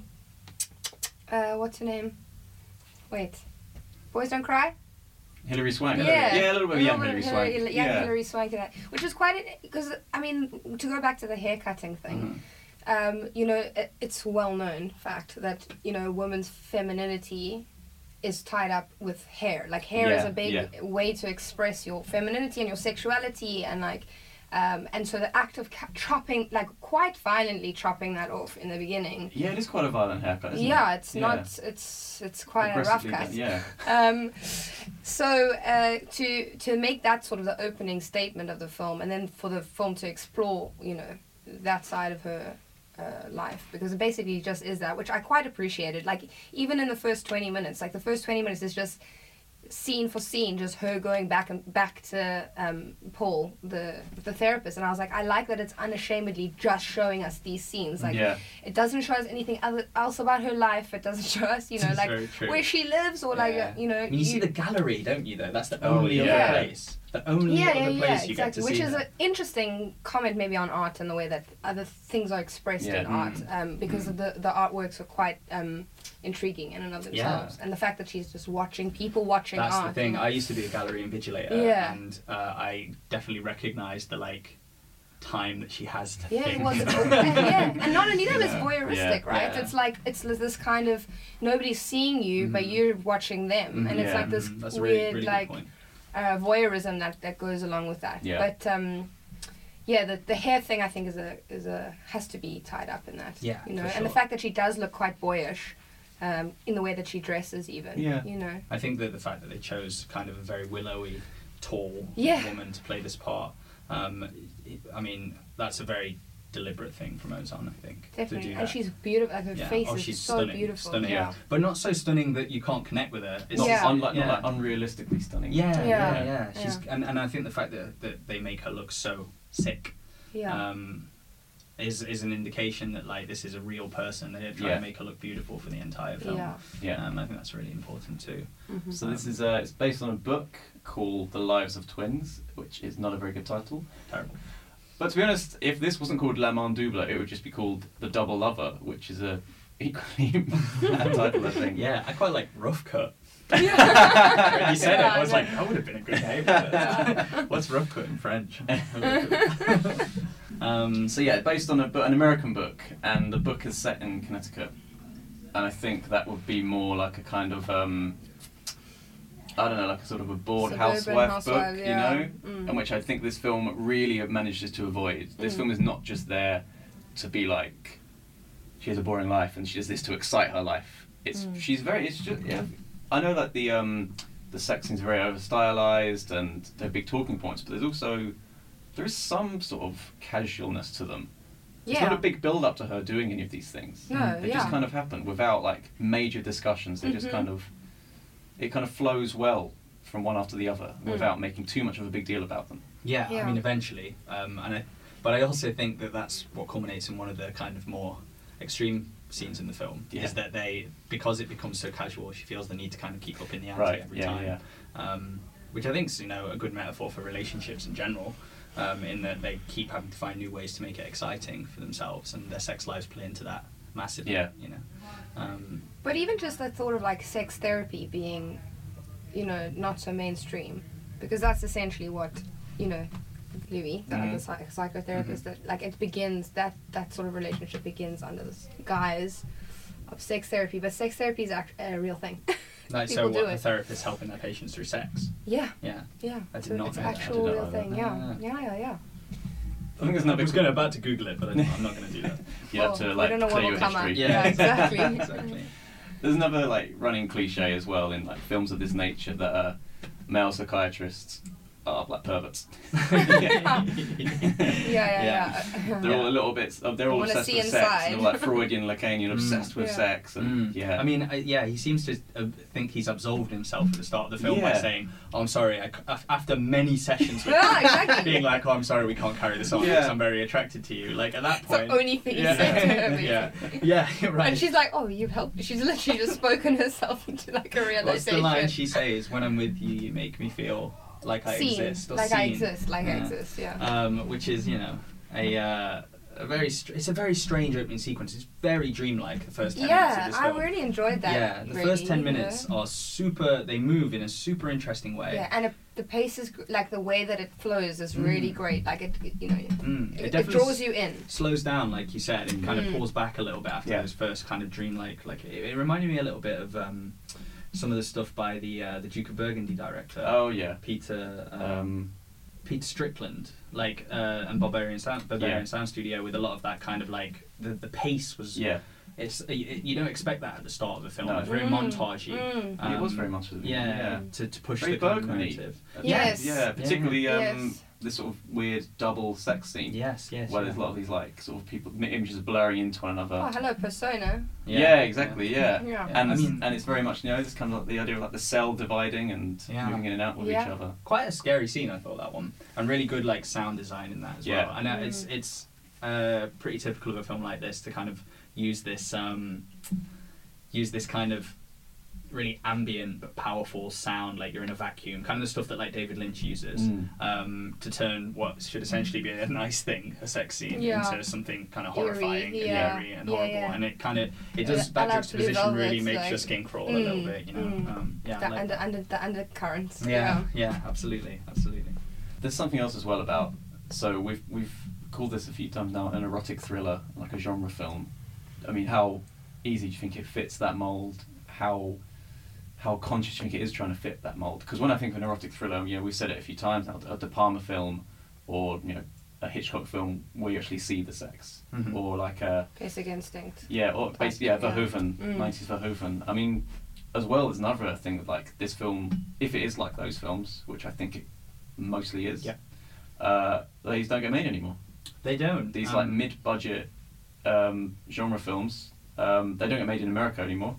[SPEAKER 7] what's her name? Wait. Boys Don't Cry?
[SPEAKER 5] Hilary Swank.
[SPEAKER 7] Yeah,
[SPEAKER 5] a little bit of young Hilary Swank.
[SPEAKER 7] Hilary Swank in that. Which was quite, because, I mean, to go back to the haircutting thing, you know, it's well-known fact that, you know, women's femininity is tied up with hair. Like, hair is a big way to express your femininity and your sexuality, and like, and so the act of chopping, like quite violently chopping that off in the beginning.
[SPEAKER 5] Yeah, it is quite a violent haircut, isn't it?
[SPEAKER 7] It's not. It's quite a rough cut.
[SPEAKER 5] Yeah.
[SPEAKER 7] So to make that sort of the opening statement of the film, and then for the film to explore, you know, that side of her life, because it basically just is that, which I quite appreciated. Like, even in the first 20 minutes, like the first 20 minutes is just scene for scene, just her going back to Paul, the therapist, and I was like, I like that it's unashamedly just showing us these scenes. Like, it doesn't show us anything else about her life. It doesn't show us, you know, like where she lives, or like, you know.
[SPEAKER 6] I mean, you see the gallery, don't you? Though that's the only other place. The only other place you get to see.
[SPEAKER 7] Which is an interesting comment maybe on art and the way that other things are expressed in art, because the artworks are quite intriguing in and of themselves, and the fact that she's just watching art.
[SPEAKER 6] That's the thing. I used to be a gallery invigilator, and I definitely recognised the like time that she has to think.
[SPEAKER 7] It was, and not only that, it's voyeuristic, right? It's like it's this kind of nobody's seeing you, but you're watching them, and it's like this weird really like voyeurism that goes along with that. But the hair thing I think is a has to be tied up in that. You know, and the fact that she does look quite boyish. In the way that she dresses, even. You know.
[SPEAKER 6] I think that the fact that they chose kind of a very willowy, tall woman to play this part, I mean, that's a very deliberate thing from Ozon, I think.
[SPEAKER 7] Definitely,
[SPEAKER 6] to do
[SPEAKER 7] and
[SPEAKER 6] that.
[SPEAKER 7] she's beautiful. Like, her face is so
[SPEAKER 6] stunning,
[SPEAKER 7] beautiful.
[SPEAKER 6] Stunning, but not so stunning that you can't connect with her.
[SPEAKER 5] It's not like unrealistically stunning.
[SPEAKER 6] Yeah. She's and I think the fact that they make her look so sick. Is an indication that like this is a real person. They're trying to make her look beautiful for the entire film. I think that's really important too.
[SPEAKER 5] So this is it's based on a book called The Lives of Twins, which is not a very good title.
[SPEAKER 6] Terrible.
[SPEAKER 5] But to be honest, if this wasn't called L'Amant Double, it would just be called The Double Lover, which is a equally bad title, I think.
[SPEAKER 6] Yeah, I quite like Rough Cut. When you said it, I was like, that would have been a good name. What's Rough Cut in French?
[SPEAKER 5] So yeah, based on an American book, and the book is set in Connecticut, and I think that would be more like a kind of I don't know, like a sort of a bored housewife book, you know, and which I think this film really manages to avoid. This film is not just there to be like she has a boring life and she does this to excite her life. It's I know that the sex scenes are very over stylized and they're big talking points, but there is some sort of casualness to them. It's not a big build up to her doing any of these things.
[SPEAKER 7] No,
[SPEAKER 5] they just kind of happen without like major discussions. They just kind of flows well from one after the other without making too much of a big deal about them.
[SPEAKER 6] Yeah. I mean eventually, but I also think that that's what culminates in one of the kind of more extreme scenes in the film is that because it becomes so casual, she feels the need to kind of keep up in the ante every time. Which I think is a good metaphor for relationships in general. In that they keep having to find new ways to make it exciting for themselves, and their sex lives play into that massively. You know.
[SPEAKER 7] But even just that thought of like sex therapy being, you know, not so mainstream, because that's essentially what, you know, Louis, the other psychotherapist, that like it begins that sort of relationship begins under this guise of sex therapy, but sex therapy is a real thing.
[SPEAKER 6] Like, so what, the therapist helping their patients through sex?
[SPEAKER 7] Yeah.
[SPEAKER 6] I did not know that.
[SPEAKER 7] It's actual real thing. Yeah.
[SPEAKER 5] I think
[SPEAKER 6] I was about to Google it, but I'm not going to do that.
[SPEAKER 5] You have to like clear your history.
[SPEAKER 7] Yeah, exactly.
[SPEAKER 5] There's another like running cliche as well in like films of this nature that male psychiatrists black perverts.
[SPEAKER 7] Yeah.
[SPEAKER 5] They're all a little bit. They're all obsessed with sex. They're like Freudian, Lacanian, obsessed with sex. And,
[SPEAKER 6] I mean, he seems to think he's absolved himself at the start of the film by saying, "Oh, I'm sorry." After many sessions with being like, "Oh, I'm sorry, we can't carry this on because I'm very attracted to you." Like at that point,
[SPEAKER 7] it's the only thing he said to her.
[SPEAKER 6] Yeah, right.
[SPEAKER 7] And she's like, "Oh, you've helped." She's literally just spoken herself into like a realization.
[SPEAKER 6] What's the line she says? "When I'm with you, you make me feel like I exist." Or
[SPEAKER 7] like
[SPEAKER 6] seen.
[SPEAKER 7] I exist, like I exist. Yeah.
[SPEAKER 6] Which is, it's a very strange opening sequence. It's very dreamlike. The first 10 minutes of this film.
[SPEAKER 7] I really enjoyed that.
[SPEAKER 6] Yeah, the first 10 minutes are super. They move in a super interesting way.
[SPEAKER 7] Yeah, and the pace is like the way that it flows is really great. Like it draws you in.
[SPEAKER 6] Slows down, like you said, and kind of pulls back a little bit after those first kind of dreamlike. Like it reminded me a little bit of some of the stuff by the Duke of Burgundy director.
[SPEAKER 5] Oh yeah,
[SPEAKER 6] Peter Strickland, like and Barbarian Sound Studio, with a lot of that kind of like the pace was. Yeah. You don't expect that at the start of the film. No. It's very montagey.
[SPEAKER 5] It was very much.
[SPEAKER 6] To push
[SPEAKER 5] very
[SPEAKER 6] the kind of narrative.
[SPEAKER 5] Yeah, particularly this sort of weird double sex scene.
[SPEAKER 6] Yes.
[SPEAKER 5] Where there's a lot of these like sort of people images blurring into one another.
[SPEAKER 7] Oh, hello, Persona.
[SPEAKER 5] Yeah, exactly. Yeah. And it's very much this kind of like the idea of like the cell dividing and moving in and out with each other.
[SPEAKER 6] Quite a scary scene, I thought, that one, and really good like sound design in that as well. And it's pretty typical of a film like this to kind of use this kind of really ambient but powerful sound, like you're in a vacuum, kind of the stuff that like David Lynch uses to turn what should essentially be a nice thing, a sex scene, into something kind of horrifying and eerie and horrible. And it does that juxtaposition really makes your skin crawl a little bit,
[SPEAKER 7] the undercurrents.
[SPEAKER 6] Yeah, absolutely.
[SPEAKER 5] There's something else as well about. So we've called this a few times now an erotic thriller, like a genre film. I mean, how easy do you think it fits that mold? How conscious do you think it is trying to fit that mold? Because when I think of an erotic thriller, we've said it a few times now, a De Palma film, or a Hitchcock film where you actually see the sex, or like a
[SPEAKER 7] Basic Instinct.
[SPEAKER 5] Yeah, or basically Verhoeven, 90s Verhoeven. I mean, as well as another thing with like this film, if it is like those films, which I think it mostly is, these don't get made anymore.
[SPEAKER 6] They don't.
[SPEAKER 5] These like mid-budget genre films, they don't get made in America anymore.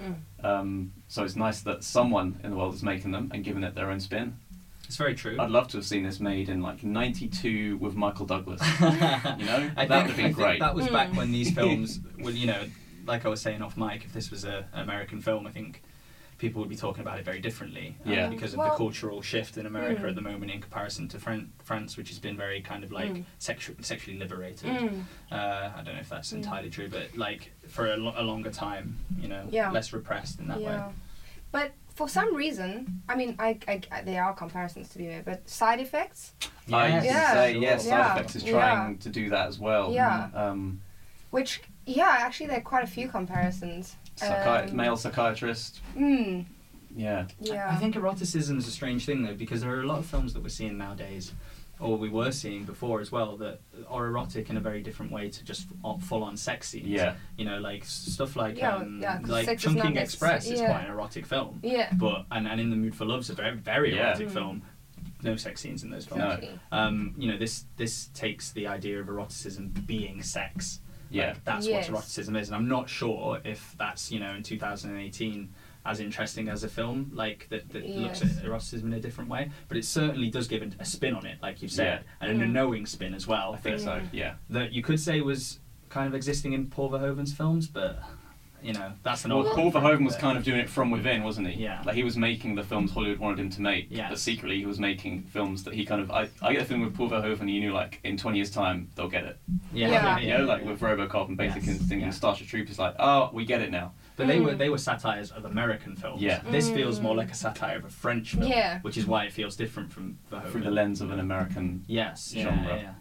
[SPEAKER 5] So it's nice that someone in the world is making them and giving it their own spin.
[SPEAKER 6] It's very true.
[SPEAKER 5] I'd love to have seen this made in like 92 with Michael Douglas. That would have been great.
[SPEAKER 6] That was back when these films would, like I was saying off mic, if this was an American film, I think people would be talking about it very differently because of the cultural shift in America at the moment in comparison to France, which has been very kind of like sexually liberated. I don't know if that's entirely true, but like for a longer time, less repressed in that way.
[SPEAKER 7] But for some reason, I mean, there are comparisons to be made, but Side Effects.
[SPEAKER 5] Side Effects is trying to do that as well.
[SPEAKER 7] Yeah. Which actually there are quite a few comparisons.
[SPEAKER 5] Male psychiatrist. Yeah.
[SPEAKER 6] I think eroticism is a strange thing though, because there are a lot of films that we're seeing nowadays, or we were seeing before as well, that are erotic in a very different way to just full-on sex scenes.
[SPEAKER 5] Yeah.
[SPEAKER 6] Like stuff like Chungking Express is quite an erotic film.
[SPEAKER 7] Yeah.
[SPEAKER 6] But and In the Mood for Love is a very, very erotic film. No sex scenes in those films. No. This takes the idea of eroticism being sex. That's what eroticism is, and I'm not sure if that's in 2018 as interesting as a film like that looks at eroticism in a different way, but it certainly does give a spin on it, like you've said, and a knowing spin as well.
[SPEAKER 5] I think so. Yeah,
[SPEAKER 6] that you could say was kind of existing in Paul Verhoeven's films, but that's an old.
[SPEAKER 5] Paul Verhoeven was kind of doing it from within, wasn't he?
[SPEAKER 6] Yeah.
[SPEAKER 5] Like he was making the films Hollywood wanted him to make, but secretly he was making films that he kind of. I get the feeling with Paul Verhoeven, he knew like in 20 years' time they'll get it. Like with RoboCop and Basic Instinct and Starship Troopers, like we get it now.
[SPEAKER 6] But they were satires of American films.
[SPEAKER 5] Yeah.
[SPEAKER 6] This feels more like a satire of a French film, which is why it feels different from Verhoeven.
[SPEAKER 5] Through the lens of an American genre.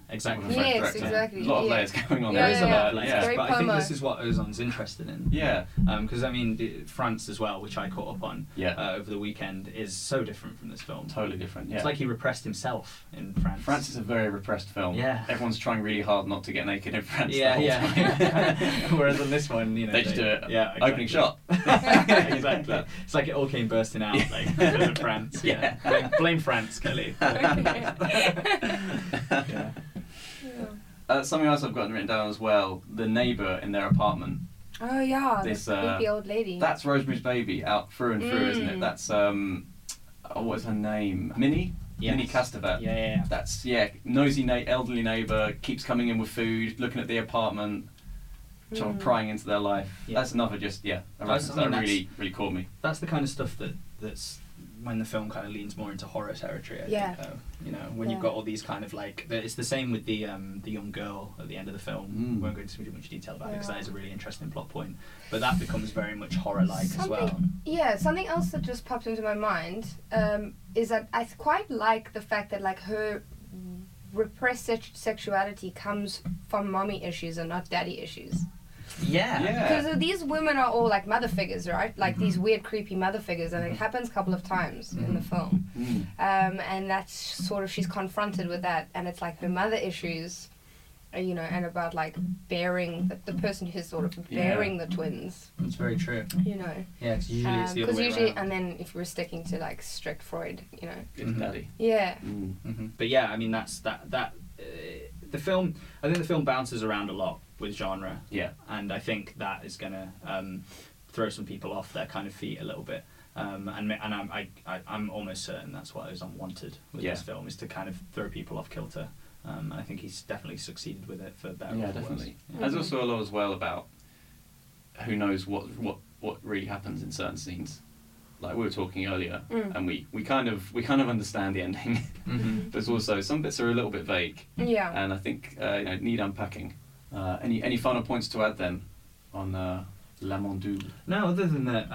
[SPEAKER 6] exactly.
[SPEAKER 7] Yes, exactly.
[SPEAKER 5] There's a lot of layers going on
[SPEAKER 7] Yeah,
[SPEAKER 5] there.
[SPEAKER 6] There is a
[SPEAKER 7] yeah,
[SPEAKER 6] lot of layers,
[SPEAKER 7] Very
[SPEAKER 6] but I think
[SPEAKER 7] promo.
[SPEAKER 6] this is what Ozon's interested in.
[SPEAKER 5] Yeah.
[SPEAKER 6] Because I mean, France as well, which I caught up on over the weekend, is so different from this film.
[SPEAKER 5] Totally different. Yeah.
[SPEAKER 6] It's like he repressed himself in France.
[SPEAKER 5] France is a very repressed film.
[SPEAKER 6] Yeah.
[SPEAKER 5] Everyone's trying really hard not to get naked in France.
[SPEAKER 6] Yeah,
[SPEAKER 5] the whole
[SPEAKER 6] yeah.
[SPEAKER 5] time.
[SPEAKER 6] Whereas on this one, you know,
[SPEAKER 5] they just do it.
[SPEAKER 6] Yeah, exactly.
[SPEAKER 5] Opening shot.
[SPEAKER 6] Exactly. It's like it all came bursting out like because of France. Yeah. Blame France, Kelly.
[SPEAKER 7] Yeah.
[SPEAKER 5] Something else I've gotten written down as well: the neighbour in their apartment.
[SPEAKER 7] Oh yeah,
[SPEAKER 5] This
[SPEAKER 7] the creepy old lady.
[SPEAKER 5] That's Rosemary's Baby out through and through, isn't it? That's what's her name? Minnie.
[SPEAKER 6] Yes.
[SPEAKER 5] Minnie Castevet.
[SPEAKER 6] Yeah.
[SPEAKER 5] That's nosy elderly neighbour, keeps coming in with food, looking at the apartment, sort of prying into their life.
[SPEAKER 6] Yeah.
[SPEAKER 5] That's another a reference that really caught me.
[SPEAKER 6] That's the kind of stuff that's when the film kind of leans more into horror territory. I think, you know, when you've got all these kind of like, it's the same with the young girl at the end of the film. We won't go into too much detail about it because that is a really interesting plot point. But that becomes very much horror-like as well.
[SPEAKER 7] Yeah, something else that just popped into my mind is that I quite like the fact that like her repressed sexuality comes from mommy issues and not daddy issues.
[SPEAKER 6] Yeah.
[SPEAKER 7] Because these women are all like mother figures, right? Like these weird, creepy mother figures, and it happens a couple of times in the film. And that's sort of, she's confronted with that, and it's like her mother issues, you know, and about like bearing, the person who's sort of bearing the twins.
[SPEAKER 6] That's very true.
[SPEAKER 7] You know.
[SPEAKER 6] Yeah, because usually it's the other way around.
[SPEAKER 7] And then if we're sticking to like strict Freud, you know.
[SPEAKER 5] Good daddy.
[SPEAKER 7] Yeah.
[SPEAKER 6] But yeah, I mean, that's the film, I think the film bounces around a lot with genre.
[SPEAKER 5] Yeah.
[SPEAKER 6] And I think that is going to throw some people off their kind of feet a little bit. And I'm almost certain that's what Ozon wanted with this film, is to kind of throw people off kilter. And I think he's definitely succeeded with it for better or for
[SPEAKER 5] definitely.
[SPEAKER 6] worse.
[SPEAKER 5] There's also a lot as well about who knows what really happens in certain scenes. Like we were talking earlier, and we kind of understand the ending, but it's also some bits are a little bit vague.
[SPEAKER 7] Yeah.
[SPEAKER 5] And I think need unpacking. Any final points to add then on L'Amant Double?
[SPEAKER 6] No, other than that,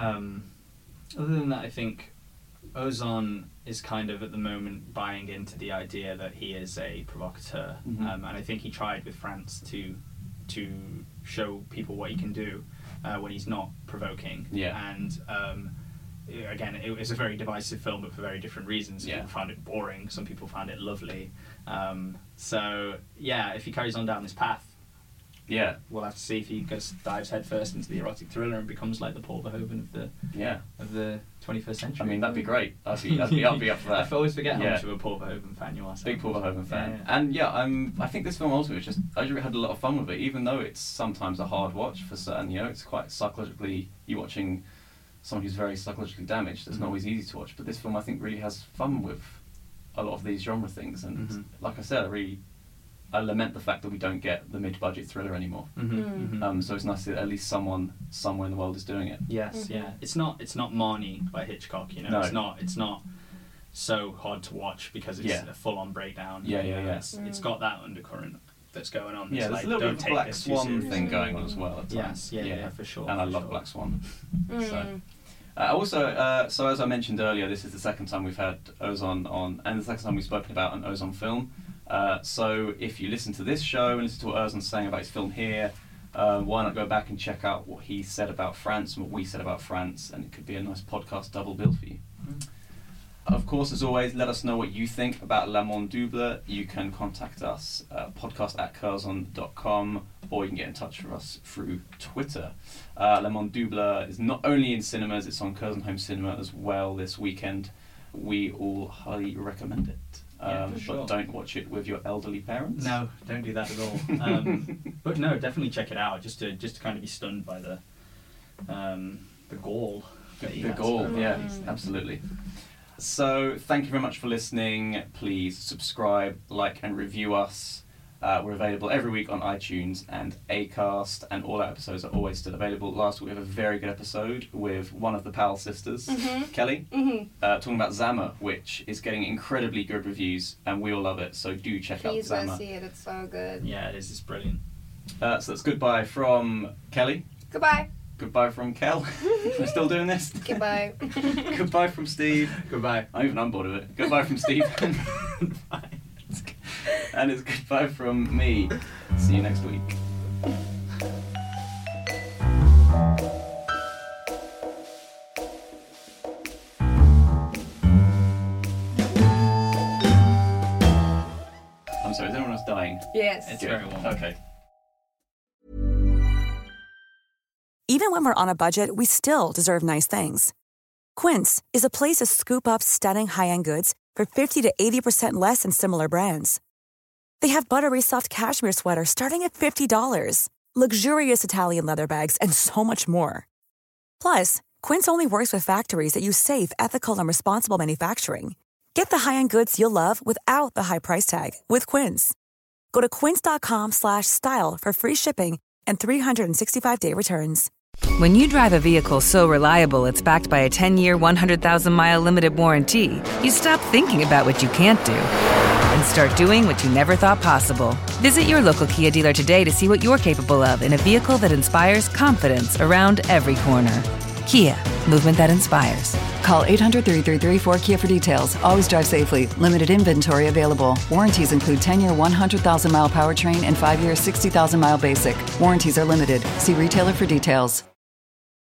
[SPEAKER 6] I think Ozon is kind of at the moment buying into the idea that he is a provocateur, and I think he tried with France to show people what he can do when he's not provoking.
[SPEAKER 5] Yeah.
[SPEAKER 6] And again, it was a very divisive film, but for very different reasons. Some people found it boring, some people found it lovely. So yeah, if he carries on down this path, we'll have to see if he dives headfirst into the erotic thriller and becomes like the Paul Verhoeven of the 21st century.
[SPEAKER 5] I mean, that'd be great. I'd be up for that.
[SPEAKER 6] I always forget how much of a Paul Verhoeven fan you are.
[SPEAKER 5] Big Paul Verhoeven fan.
[SPEAKER 6] Yeah.
[SPEAKER 5] And I think this film also was just, I had a lot of fun with it, even though it's sometimes a hard watch for certain, it's quite psychologically, you're watching someone who's very psychologically damaged. It's not always easy to watch, but this film I think really has fun with a lot of these genre things, and like I said, I lament the fact that we don't get the mid-budget thriller anymore. So it's nice that at least someone somewhere in the world is doing it.
[SPEAKER 6] Yes, yeah. It's not Marnie by Hitchcock,
[SPEAKER 5] No.
[SPEAKER 6] It's not so hard to watch because it's a full-on breakdown. It's got that undercurrent that's going on.
[SPEAKER 5] There's a little bit of a Black Swan thing going on as well at times.
[SPEAKER 6] Yeah, for sure.
[SPEAKER 5] And I love Black Swan. So as I mentioned earlier, this is the second time we've had Ozon on, and the second time we've spoken about an Ozon film. So if you listen to this show and listen to what Ozon's saying about his film here, why not go back and check out what he said about France and what we said about France, and it could be a nice podcast double bill for you. Of course, as always, let us know what you think about L'Amant Double. You can contact us, podcast@curzon.com, or you can get in touch with us through Twitter. L'Amant Double is not only in cinemas, it's on Curzon Home Cinema as well this weekend. We all highly recommend it. But don't watch it with your elderly parents.
[SPEAKER 6] No, don't do that at all. But no, definitely check it out, just to kind of be stunned by the gall.
[SPEAKER 5] The gall, absolutely. So thank you very much for listening. Please subscribe, like and review us. We're available every week on iTunes and Acast, and all our episodes are always still available. Last week we have a very good episode with one of the Powell sisters, Kelly, talking about Zama, which is getting incredibly good reviews, and we all love it, so do check out Zama.
[SPEAKER 7] Please go see it, it's so good.
[SPEAKER 6] Yeah, it is, it's brilliant.
[SPEAKER 5] So that's goodbye from Kelly.
[SPEAKER 7] Goodbye.
[SPEAKER 5] Goodbye from Kel. We're still doing this?
[SPEAKER 7] Goodbye.
[SPEAKER 5] Goodbye from Steve.
[SPEAKER 6] Goodbye.
[SPEAKER 5] I'm bored of it. Goodbye from Steve.
[SPEAKER 6] Bye.
[SPEAKER 5] And it's goodbye from me. See you next week. I'm sorry, is anyone else dying?
[SPEAKER 7] Yes.
[SPEAKER 6] It's very warm.
[SPEAKER 5] Okay.
[SPEAKER 12] Even when we're on a budget, we still deserve nice things. Quince is a place to scoop up stunning high-end goods for 50 to 80% less than similar brands. They have buttery soft cashmere sweaters starting at $50, luxurious Italian leather bags, and so much more. Plus, Quince only works with factories that use safe, ethical, and responsible manufacturing. Get the high-end goods you'll love without the high price tag with Quince. Go to quince.com/style for free shipping and 365-day returns.
[SPEAKER 13] When you drive a vehicle so reliable it's backed by a 10-year, 100,000-mile limited warranty, you stop thinking about what you can't do and start doing what you never thought possible. Visit your local Kia dealer today to see what you're capable of in a vehicle that inspires confidence around every corner. Kia, movement that inspires.
[SPEAKER 14] Call 800-333-4KIA for details. Always drive safely. Limited inventory available. Warranties include 10-year 100,000-mile powertrain and 5-year 60,000-mile basic. Warranties are limited. See retailer for details.